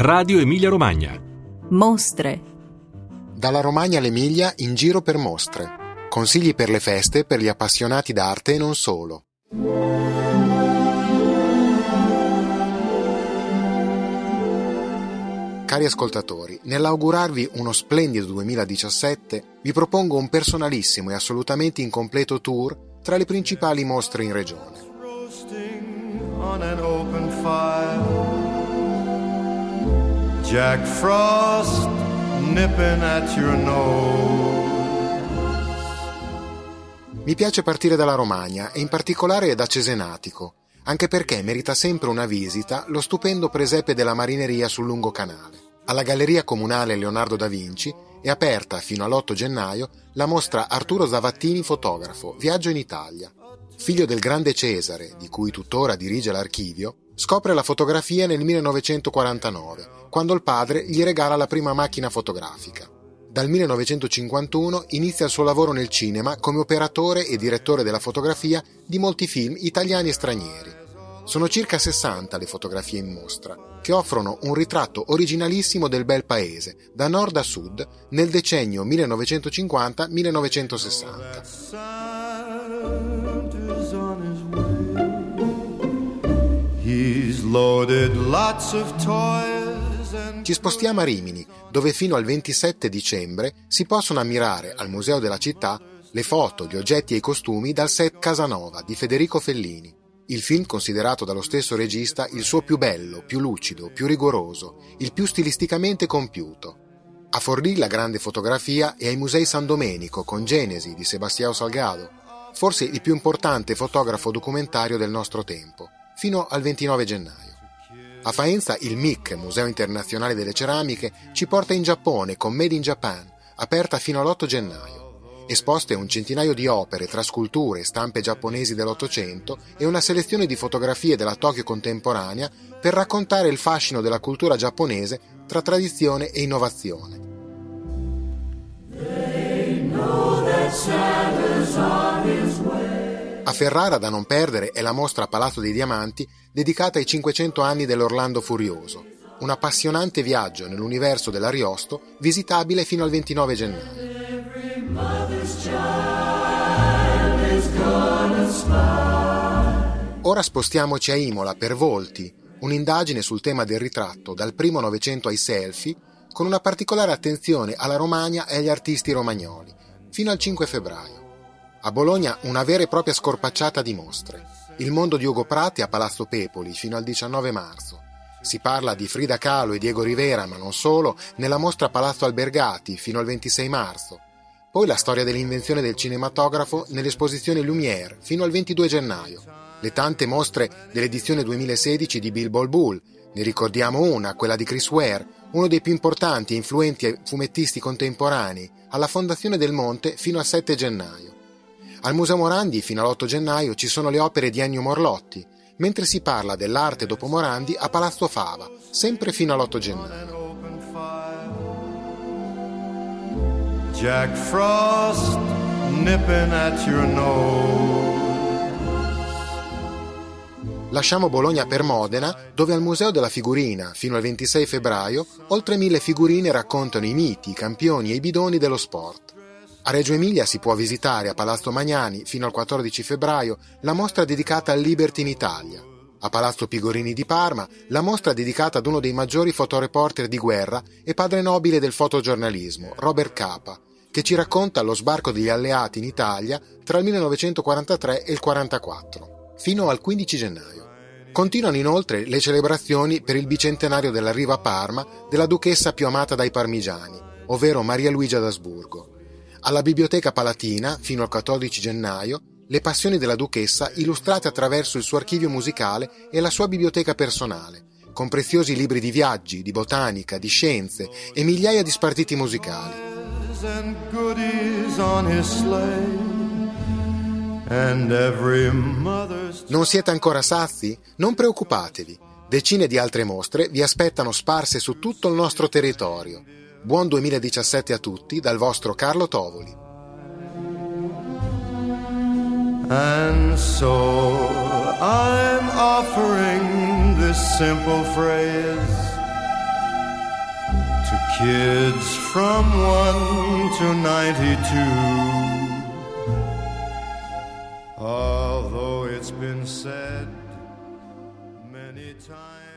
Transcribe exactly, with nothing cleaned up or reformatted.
Radio Emilia Romagna. Mostre. Dalla Romagna all'Emilia in giro per mostre. Consigli per le feste per gli appassionati d'arte e non solo. Cari ascoltatori, nell'augurarvi uno splendido duemiladiciassette, vi propongo un personalissimo e assolutamente incompleto tour tra le principali mostre in regione. Jack Frost nipping at your nose. Mi piace partire dalla Romagna e in particolare da Cesenatico, anche perché merita sempre una visita lo stupendo presepe della marineria sul lungo canale. Alla Galleria Comunale Leonardo da Vinci è aperta fino all'otto gennaio la mostra Arturo Zavattini fotografo, Viaggio in Italia. Figlio del grande Cesare, di cui tuttora dirige l'archivio, scopre la fotografia nel millenovecentoquarantanove, quando il padre gli regala la prima macchina fotografica. Dal millenovecentocinquantuno inizia il suo lavoro nel cinema come operatore e direttore della fotografia di molti film italiani e stranieri. Sono circa sessanta le fotografie in mostra, che offrono un ritratto originalissimo del bel paese, da nord a sud, nel decennio millenovecentocinquanta millenovecentosessanta. Ci spostiamo a Rimini, dove fino al ventisette dicembre si possono ammirare al Museo della Città le foto, gli oggetti e i costumi dal set Casanova di Federico Fellini. Il film considerato dallo stesso regista il suo più bello, più lucido, più rigoroso, il più stilisticamente compiuto. A Forlì la grande fotografia è ai Musei San Domenico con Genesi di Sebastião Salgado, forse il più importante fotografo documentario del nostro tempo, fino al ventinove gennaio. A Faenza il M I C, Museo Internazionale delle Ceramiche, ci porta in Giappone con Made in Japan, aperta fino all'otto gennaio. Esposte un centinaio di opere tra sculture e stampe giapponesi dell'Ottocento e una selezione di fotografie della Tokyo contemporanea per raccontare il fascino della cultura giapponese tra tradizione e innovazione. A Ferrara da non perdere è la mostra Palazzo dei Diamanti dedicata ai cinquecento anni dell'Orlando Furioso, un appassionante viaggio nell'universo dell'Ariosto visitabile fino al ventinove gennaio. Ora spostiamoci a Imola per Volti, un'indagine sul tema del ritratto dal primo Novecento ai selfie, con una particolare attenzione alla Romagna e agli artisti romagnoli, fino al cinque febbraio. A Bologna una vera e propria scorpacciata di mostre. Il mondo di Ugo Prati a Palazzo Pepoli fino al diciannove marzo. Si parla di Frida Kahlo e Diego Rivera, ma non solo, nella mostra Palazzo Albergati fino al ventisei marzo. Poi la storia dell'invenzione del cinematografo nell'esposizione Lumière fino al ventidue gennaio. Le tante mostre dell'edizione duemilasedici di Bilbo Bull. Ne ricordiamo una, quella di Chris Ware, uno dei più importanti e influenti fumettisti contemporanei, alla Fondazione del Monte fino al sette gennaio. Al Museo Morandi fino all'otto gennaio ci sono le opere di Ennio Morlotti, mentre si parla dell'arte dopo Morandi a Palazzo Fava, sempre fino all'otto gennaio. Jack Frost nipping at your nose. Lasciamo Bologna per Modena, dove al Museo della Figurina, fino al ventisei febbraio, oltre mille figurine raccontano i miti, i campioni e i bidoni dello sport. A Reggio Emilia si può visitare a Palazzo Magnani, fino al quattordici febbraio, la mostra dedicata al Liberty in Italia. A Palazzo Pigorini di Parma, la mostra dedicata ad uno dei maggiori fotoreporter di guerra e padre nobile del fotogiornalismo, Robert Capa, che ci racconta lo sbarco degli alleati in Italia tra il millenovecentoquarantatré e il quarantaquattro, fino al quindici gennaio. Continuano inoltre le celebrazioni per il bicentenario dell'arrivo a Parma della duchessa più amata dai parmigiani, ovvero Maria Luigia d'Asburgo. Alla Biblioteca Palatina, fino al quattordici gennaio, le passioni della duchessa illustrate attraverso il suo archivio musicale e la sua biblioteca personale, con preziosi libri di viaggi, di botanica, di scienze e migliaia di spartiti musicali. Non siete ancora sazi? Non preoccupatevi, decine di altre mostre vi aspettano sparse su tutto il nostro territorio. Buon duemiladiciassette a tutti dal vostro Carlo Tovoli. And so I'm offering this simple phrase Kids from one to ninety-two. Although it's been said many times